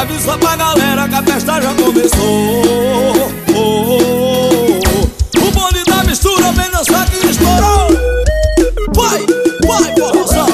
Avisa pra galera que a festa já começou. O bonde da mistura vem dançar que estourou. Vai, vai, forrozão.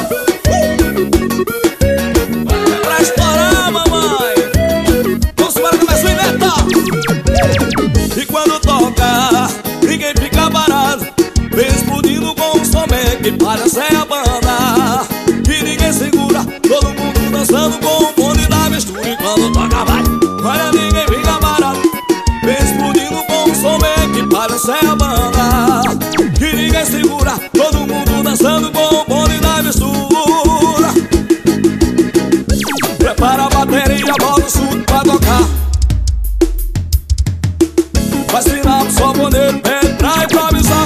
É pra estourar, mamãe. Vamos embora, começa a inventar. E quando toca, ninguém fica parado. Vem explodindo com um som que parece a banda. E ninguém segura, todo mundo dançando com o bonde da mistura. E quando toca vai, olha, ninguém fica parado. Vem explodindo com um som que parece a banda. E ninguém segura, todo mundo dançando com o bonde da mistura. Prepara a bateria, bota o surdo pra tocar. Vai sinal pro sanfoneiro, entra improvisar.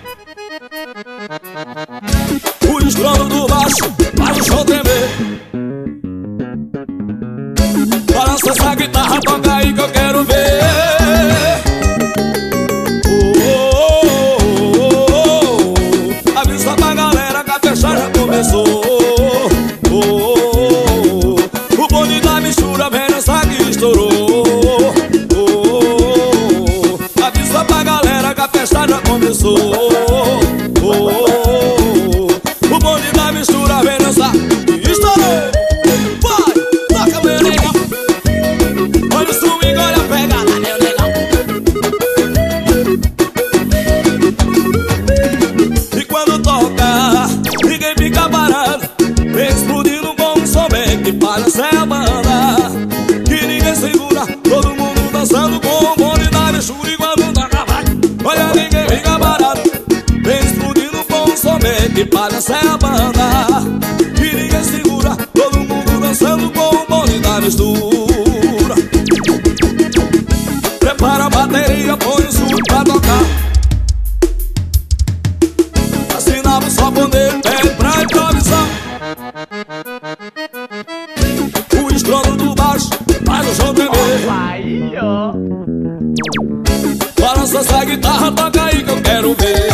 O estrondo do baixo faz o chão tremer. Balança essa guitarra, toca aí que eu quero ver. Avisa pra galera que a festa já começou. O bonde da mistura vem dançar que estourou. Avisa pra galera que a festa já começou. O bonde da mistura vem dançar que estourou. Vai, toca meu negão. Olha o swing, olha a pegada, meu negão. E quando toca, ninguém fica parado. Vem explodindo com um som bem que parece a banda. Que ninguém segura, todo mundo dançando com o bonde da mistura. E quando toca vai, olha, ninguém fica parado. Vem explodindo com um som bem que parece a banda. Que ninguém segura, todo mundo dançando com o bonde da mistura. Prepara a bateria, põe o surdo pra tocar. Assinava o sanfoneiro, pede pra improvisar. O estrondo do baixo faz o chão tremer. Aí, ó. Balança essa guitarra, toca aí que eu quero ver.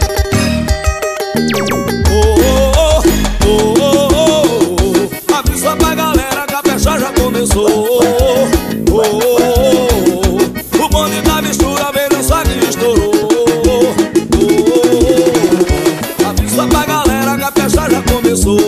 Avisa pra galera que a festa já começou. O bonde da mistura vem dançar que estourou. Avisa pra galera que a festa já começou.